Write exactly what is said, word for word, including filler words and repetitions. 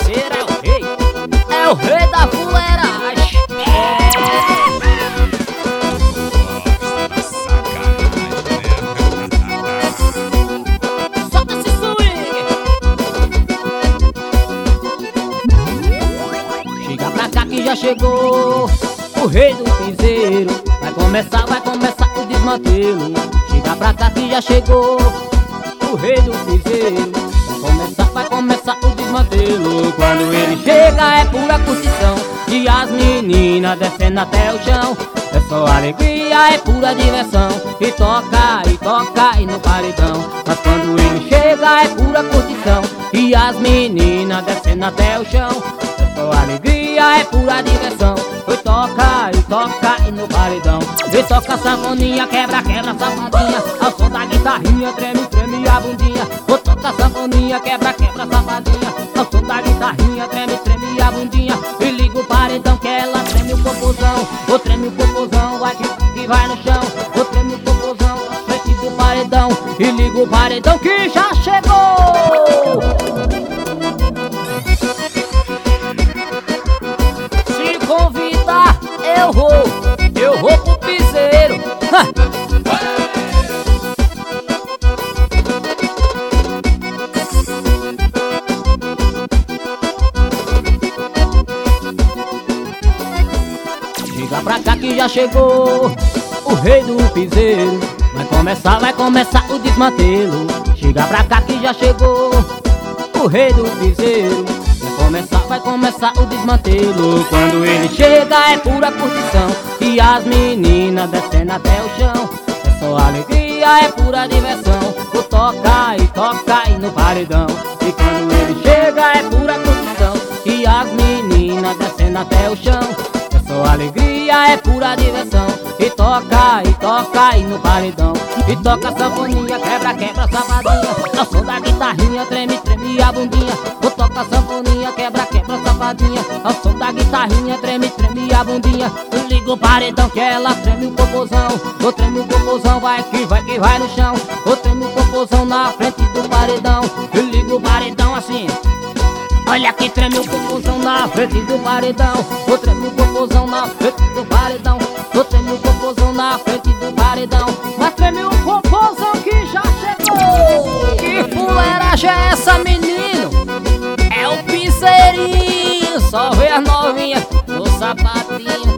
piseiro é o rei, é o rei da fuleiragem. Solta esse swing. Chega pra cá que já chegou o rei do piseiro. Vai começar, vai começar o desmantelo. Chega pra cá que já chegou o rei do piseiro. Vai começar, vai começar o desmantelo. Quando ele chega é pura curtição, e as meninas descendo até o chão. É só alegria, é pura diversão. E toca, e toca, e no paredão. Mas quando ele chega é pura curtição, e as meninas descendo até o chão. É só alegria, é pura diversão. E toca, e toca, e no paredão. E toca sanfoninha, quebra, quebra, safadinha. Ao som da guitarrinha, treme, treme a bundinha. Ou toca sanfoninha, quebra, quebra, safadinha. Ao som da guitarrinha, treme, treme a bundinha. E liga o paredão que ela treme o popozão. Ou treme o popozão, vai que, que vai no chão. Ou treme o popozão, frente do paredão. E liga o paredão que já chegou. Se convidar, eu vou, eu vou pro piseiro. Chega pra cá que já chegou o rei do piseiro. Vai começar, vai começar o desmantelo. Chega pra cá que já chegou o rei do piseiro. Vai começar, vai começar o desmantelo. Quando ele chega é pura curtição, e as meninas descendo até o chão. É só alegria, é pura diversão. O toca e toca e no paredão. E quando ele chega é pura curtição, e as meninas descendo até o chão. É só alegria, é pura diversão. E toca, e toca, e no paredão. E toca sanfoninha, quebra, quebra, safadinha. Ao som da guitarrinha, treme, treme a bundinha. Ou toca sanfoninha, quebra, quebra, safadinha. Ao som da guitarrinha, treme, treme a bundinha. E liga o paredão que ela treme o popozão. Ou treme o popozão, vai que vai que vai no chão. Ou treme o popozão na frente do paredão. E liga o paredão assim. Olha que treme o popozão na frente do paredão. Ou treme o popozão na frente do paredão. Ou treme o popozão na frente do paredão. Mas treme o popozão que já chegou. Que fuleiragem é essa, menino? É o piseirinho. Só vê as novinhas no sapatinho.